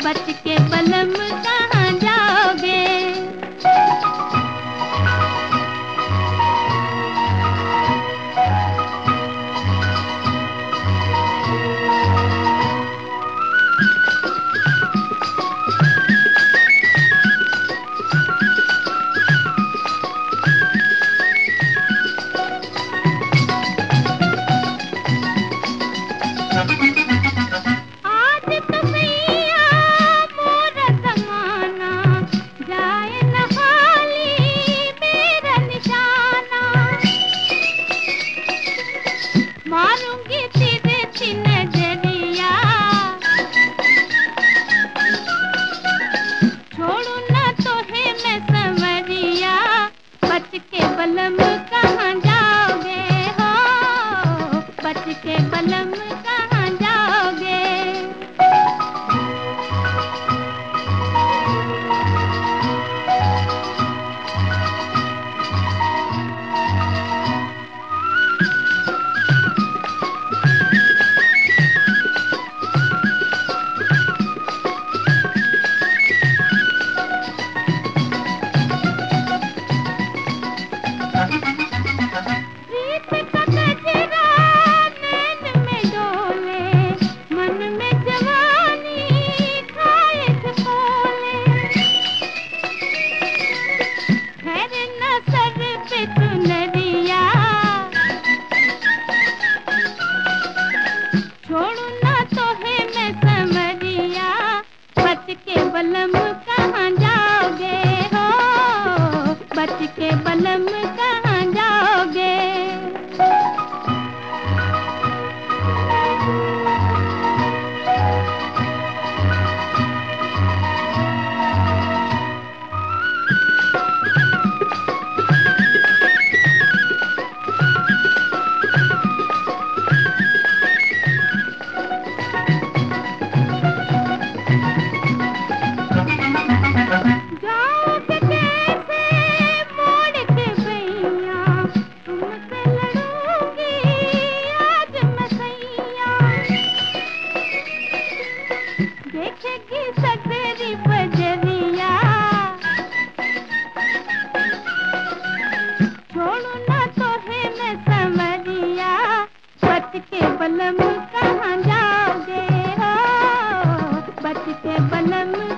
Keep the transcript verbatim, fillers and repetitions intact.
बच के बलम कहाँ जाओगे। मारूंगी तेरे सी नजरिया, छोड़ू ना तो है मैं संवरिया। बच के बलम कहाँ जाओगे हो, बच के बलम कहाँ जाओगे। छोड़ू ना तो है मैं संवरिया, बच के बलम कहाँ जाओगे हो, बच के बलम कहाँ जाओगे। देखेगी सगरी बजरिया, छोड़ू ना तो है मैं संवरिया। बच के बलम कहाँ जाओगे हो, बच के बलम